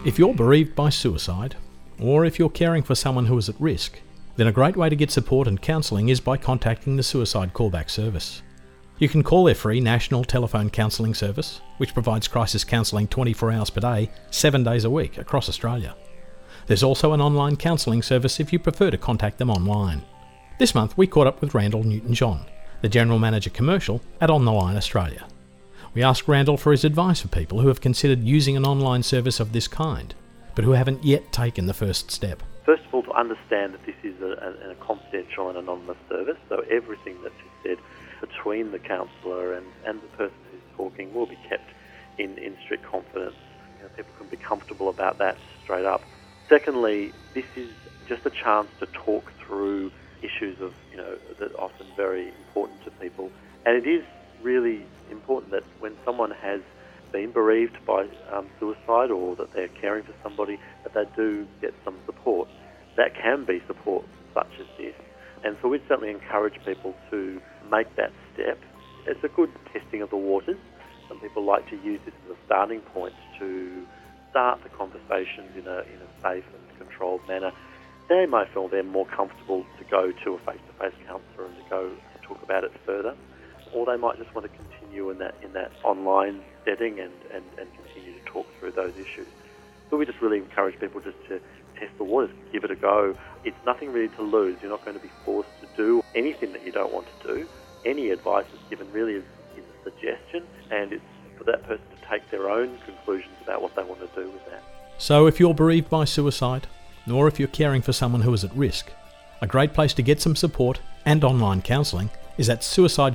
If you're bereaved by suicide, or if you're caring for someone who is at risk, then a great way to get support and counselling is by contacting the Suicide Callback Service. You can call their free national telephone counselling service, which provides crisis counselling 24 hours per day, 7 days a week across Australia. There's also an online counselling service if you prefer to contact them online. This month we caught up with Randall Newton-John, the General Manager Commercial at On The Line Australia. We asked Randall for his advice for people who have considered using an online service of this kind, but who haven't yet taken the first step. First of all, to understand that this is a confidential and anonymous service, so everything that is said between the counsellor and the person who's talking will be kept in strict confidence. People can be comfortable about that straight up. Secondly, this is just a chance to talk through issues of, that are often very important to people. And it is really important that when someone has been bereaved by suicide, or that they're caring for somebody, that they do get some support. That can be support such as this. And so we'd certainly encourage people to make that step. It's a good testing of the waters. Some people like to use this as a starting point to start the conversations in a safe and controlled manner. They might feel they're more comfortable to go to a face-to-face counsellor and to go to talk about it further. Or they might just want to continue in that online setting and continue to talk through those issues. So we just really encourage people just to test the waters, give it a go. It's nothing really to lose. You're not going to be forced to do anything that you don't want to do. Any advice is given really is a suggestion, and it's for that person to take their own conclusions about what they want to do with that. So if you're bereaved by suicide, or if you're caring for someone who is at risk, a great place to get some support and online counselling is at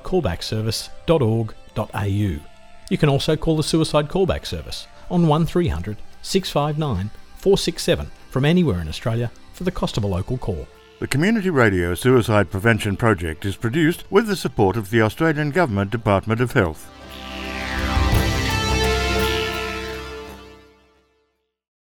suicidecallbackservice.org.au. You can also call the Suicide Callback Service on 1300 659 467 from anywhere in Australia for the cost of a local call. The Community Radio Suicide Prevention Project is produced with the support of the Australian Government Department of Health.